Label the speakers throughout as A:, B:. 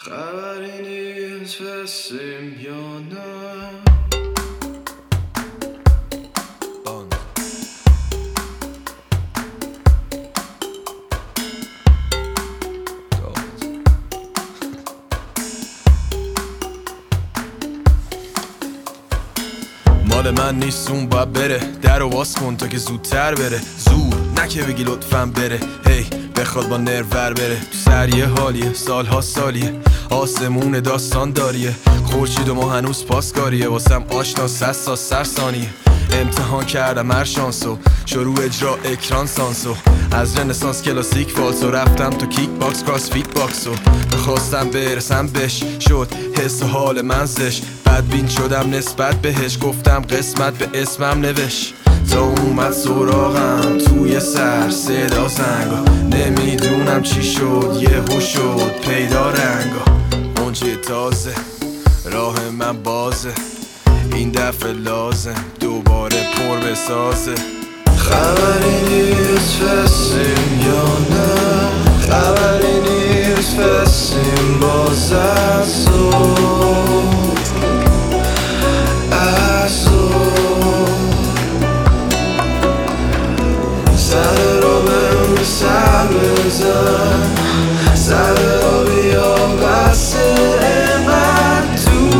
A: خبری نیست فسیم یا نه.
B: مال من نیست اون باید بره، در رو باز کن تا که زودتر بره. زور نکه بگی لطفاً بره، هی بخواد با نرور بره. تو سر یه حالیه، سالها سالیه، آسمون داستان داریه. خورشید و ما هنوز پاسکاریه، واسم آشنا 100 تا سرسانیه. امتحان کردم هر شانسو، شروع اجرا اکران سانسو. از رنسانس کلاسیک فالسو، رفتم تو کیک باکس کراس فیت باکسو. بخواستم برسم بهش، شد حس و حال من زش. بدبین شدم نسبت بهش، گفتم قسمت به اسمم نوشت. تا اومد سراغم توی سر صدا زنگا، نمیدونم چی شد یهو شد پیدا رنگا. اونچه تازه راه من بازه، این دفعه لازم دوباره پر بسازه.
A: خبری نیست فسیم یا نه. خبری نیست فسیم باز از سر رو بهم سر بزن، سر رو بیا بسه من تو.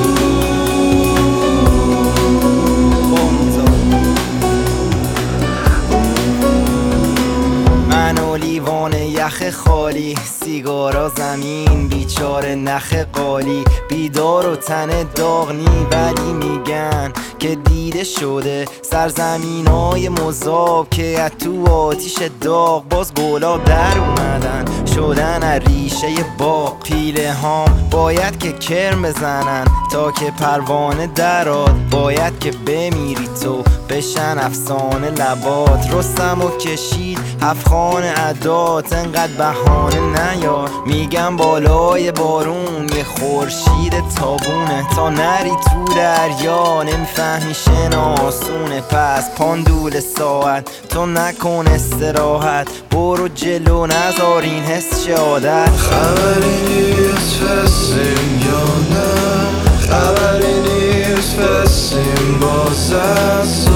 C: من و لیوان یخ خالی، سیگارا زمین بیچاره نخ قالی. بیدار و تن داغنی ولی میگن که دیده شده سرزمینای مذاب که از تو آتیش داغ باز گلاب در اومدن شدن از ریشه باغ. پیله هام باید که کرم بزنن تا که پروانه دراد، باید که بمیری تو بشن افسانه لبات. رستم و کشید هفخان عدات، انقدر بهانه نیار. میگم بالای بارون یه خورشید تابونه، تا نری تو دریا نمیفهمی شناسونه. پس پاندول ساعت تو نکن استراحت، برو جلو نذار این حس شه عادت.
A: خبری نیست فسیم یا نه. خبری نیست فسیم باز از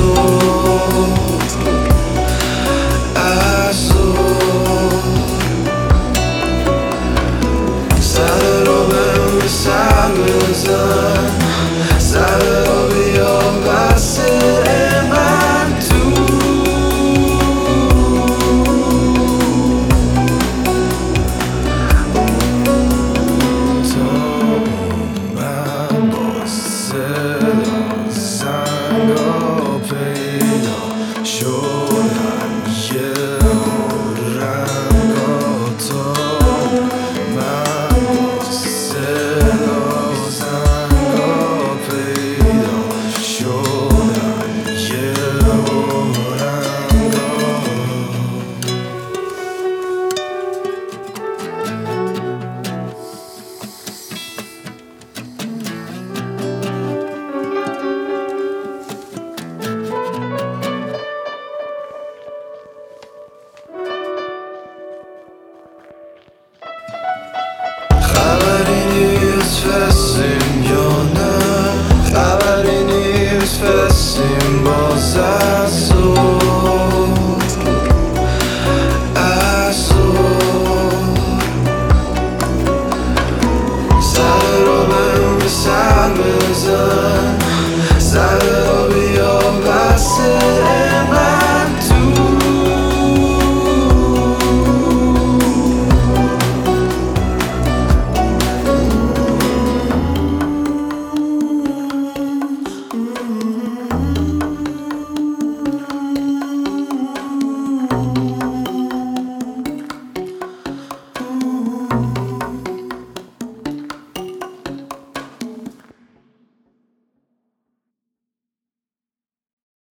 A: سر رو بهم سر بزن، سر رو بیا بسه من تو. تا من با صدا زنگا پیدا شدم یه رنگا. تا من با صدا زنگا پیدا شدم یه رنگا. خبری نیست فسیم یا نه. خبری نیست فسیم باز از سر رو بهم سر بزن، سر